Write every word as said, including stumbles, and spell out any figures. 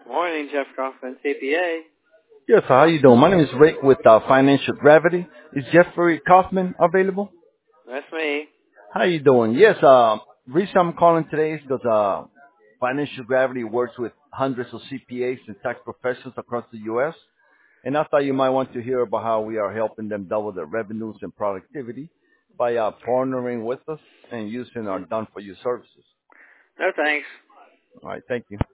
Morning, Jeff Kaufman, C P A. Yes, how you doing? My name is Rick with uh, Financial Gravity. Is Jeffrey Kaufman available? That's me. How you doing? Yes, uh, reason I'm calling today is because uh, Financial Gravity works with hundreds of C P As and tax professionals across the U S, and I thought you might want to hear about how we are helping them double their revenues and productivity by uh, partnering with us and using our done-for-you services. No thanks. All right, thank you.